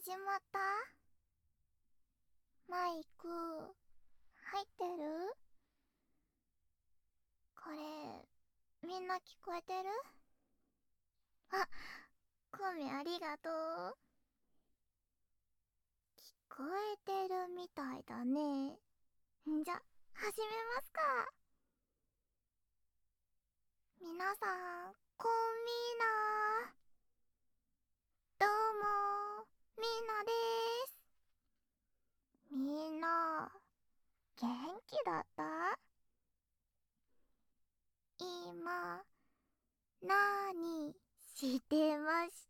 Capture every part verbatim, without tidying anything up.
始まった？マイク入ってる？これみんな聞こえてる？あ、コメありがとう。聞こえてるみたいだね。んじゃ始めますか。みなさんこんみーな。どうもみんなです。みんな元気だった？今なにしてました？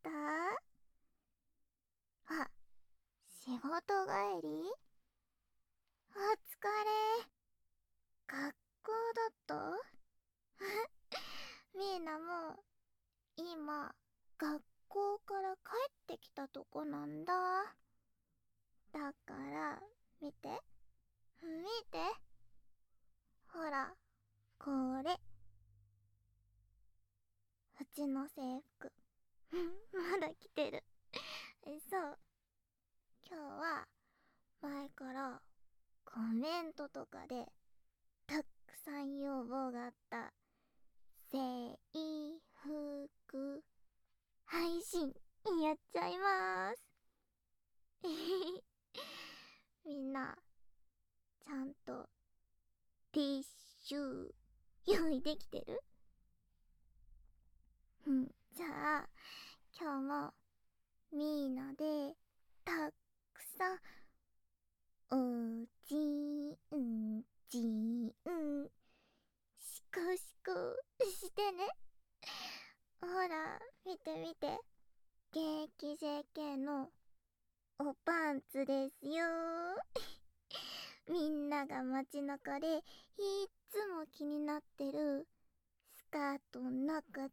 あ、仕事帰り？お疲れ。学校だった？みんなも今学校から帰ってきたとこなんだ。だから見て見て、ほらこれうちの制服。まだ着てる。え、そう、今日は前からコメントとかでたくさん要望があった制服配信やっちゃいまーす。みんなちゃんとティッシュ用意できてる？うん、じゃあ今日もみーなでたくさんおちんちんしこしこしてね。ほら見て見て、激 ジェーケー のおパンツですよ。みんなが街中でいっつも気になってるスカートの中です。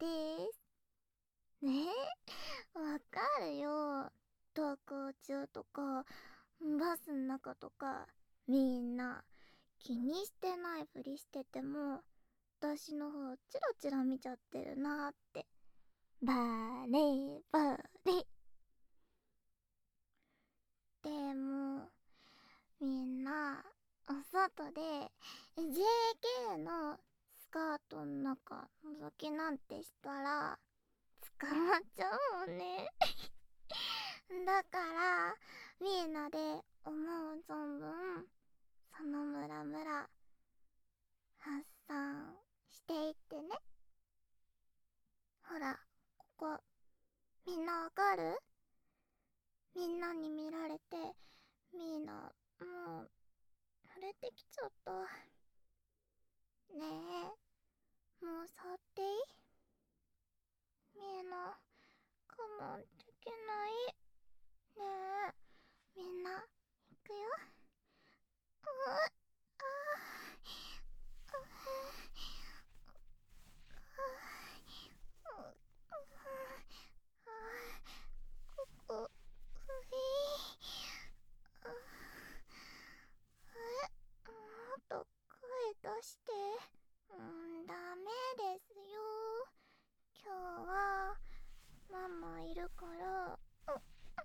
ねえ、わかるよ。登校中とかバスの中とか、みんな気にしてないふりしてても私の方チラチラ見ちゃってるなーって。バレバレ。でもみんなお外で ジェーケー のスカートの中覗きなんてしたら捕まっちゃうもんね。だからみんなで思う存分そのムラムラ発散していってね。ほらここ、みんなわかる？みんなに見られてみんなもう慣れてきちゃった。ねえ、もう触っていい？みんな我慢できない。ねえ、みんな行くよ。うっ、あー、ここ、うい、あ、え、もっと声出して。うん、ダメですよ。今日はママいるから。うっ、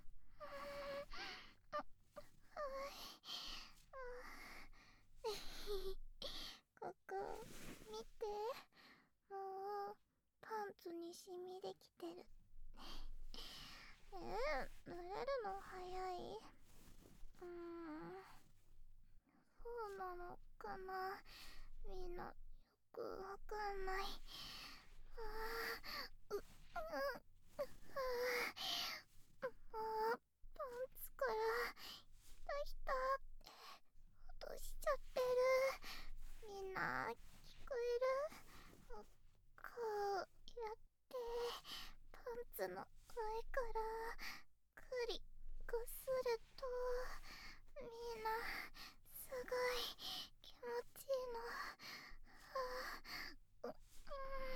ここ見て、もうパンツにシミできてる。えー、濡れるの早い？うーん、そうなのかな。みんなよくわかんない。あー、う、うん、あー、もうパンツからひたひたって落としちゃってる。みんな聞こえる？こうやってパンツの上からくりこするとみんなすごい気持ちいいの。はあ、う、うん、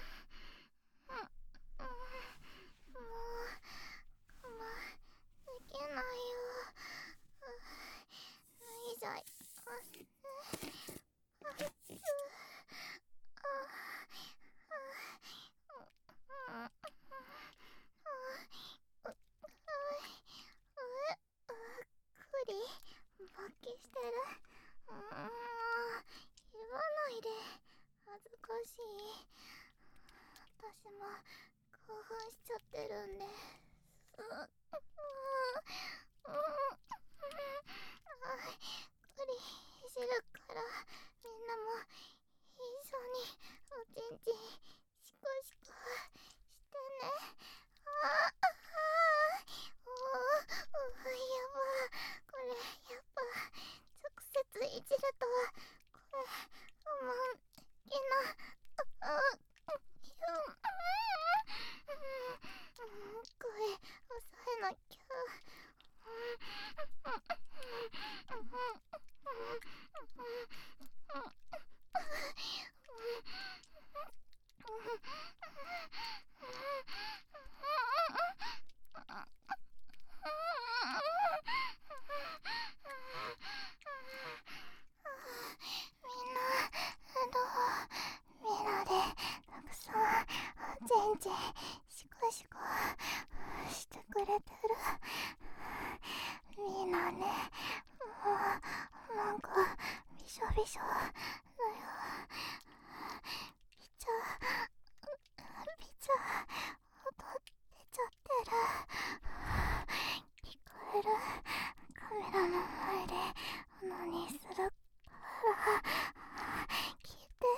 も興奮しちゃってるんで。うううう無理するからみんなも一緒におちんちんシコシコしてね。ああおおやば、これやっぱ直接いじるとこれ思うきなああひゅん声抑えなきゃ。みんなどうミラでたくさんおちんちんシコシコしてくれてる。みんなね、もうなんかびしょびしょだよ。びちゃびちゃ音出ちゃってる。聞こえる？カメラの前で何するから聞いて。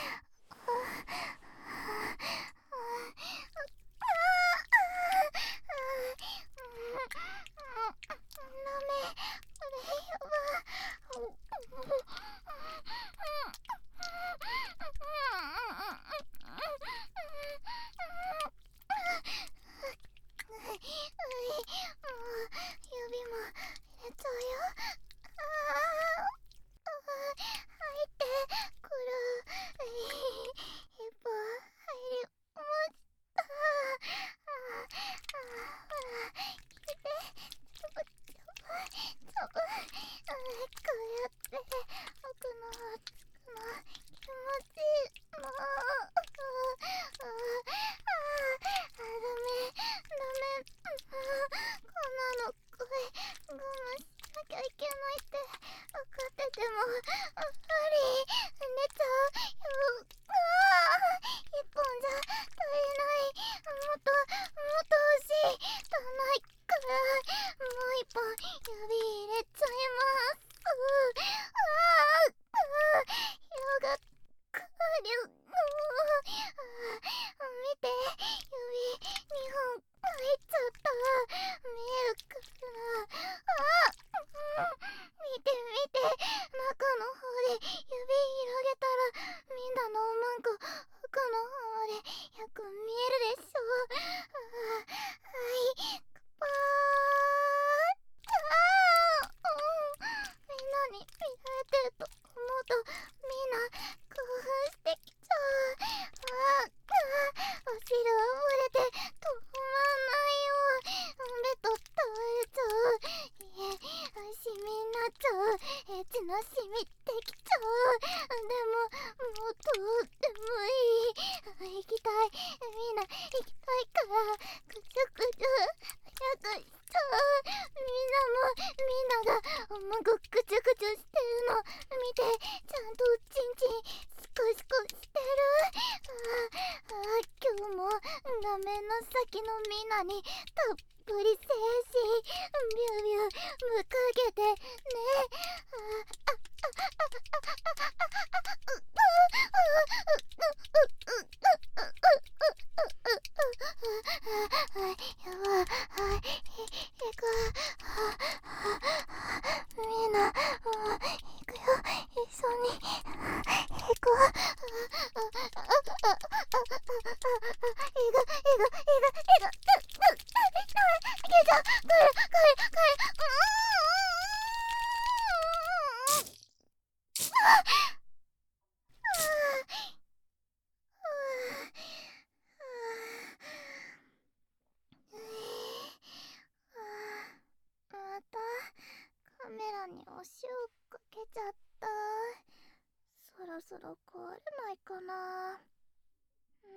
そろ壊れないかな。うん、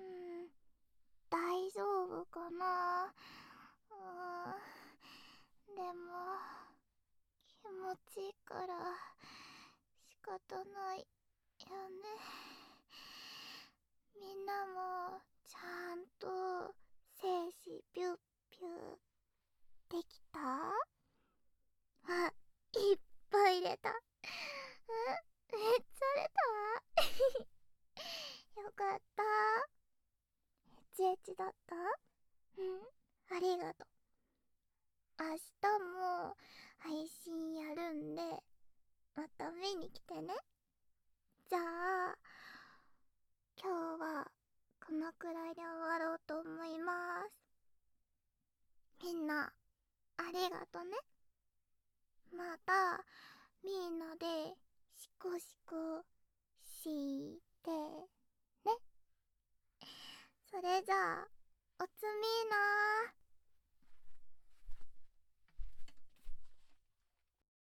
大丈夫かな。うん、でも気持ちいいから仕方ないよね。みんなもちゃんじだった？うん、ありがとう。明日も配信やるんで、また見に来てね。じゃあ、今日はこのくらいで終わろうと思います。みんな、ありがとね。また、みんなで、シコシコ、してね。それじゃあ、おつみなー。